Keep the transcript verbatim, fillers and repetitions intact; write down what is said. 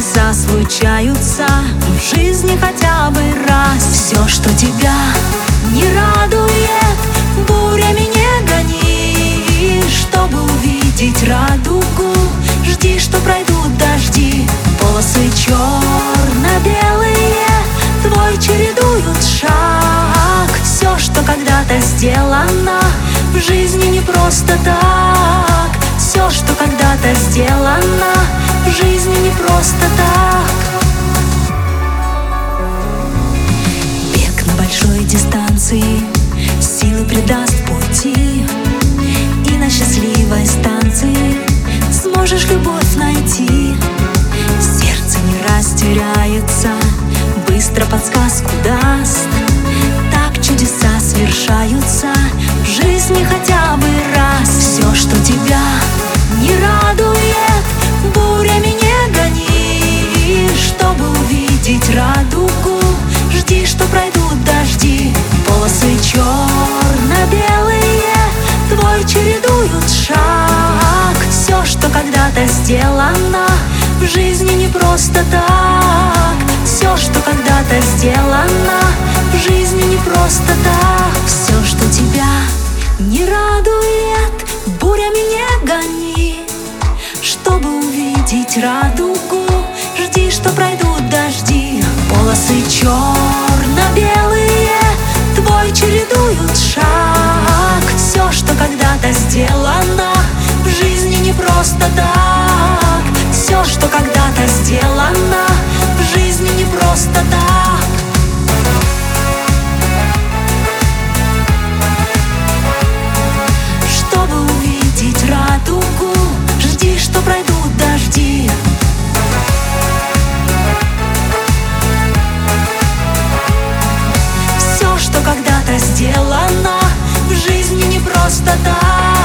чудеса случаются в жизни хотя бы раз. Все, что тебя не радует, бурями не гони. Чтобы увидеть радугу, жди, что пройдут дожди. Полосы черно-белые твой чередуют шаг. Все, что когда-то сделано в жизни не просто так. Все, что когда-то сделано в жизни не просто так. Бег на большой дистанции силы придаст пути, и на счастливой станции сможешь любовь найти. Сердце не растеряется, быстро подсказку даст. Так чудеса свершаются в жизни хотя бы раз. Все, что тебя не радует, бурями не гони. Чтобы увидеть радугу, жди, что пройдут дожди. Полосы черно-белые твой чередуют шаг. Все, что когда-то сделано в жизни не просто так. Все, что когда-то сделано в жизни не просто так. Все, что тебя не радует, бурями не гони. Чтобы увидеть радугу, жди, что пройдут дожди. Полосы черно-белые твой чередуют шаг. Все, что когда-то сделано в жизни не просто так. Все, что когда-то сделано в жизни не просто так. Чтобы увидеть радугу, жди, что пройдут дожди. Все, что когда-то сделано в жизни не просто так.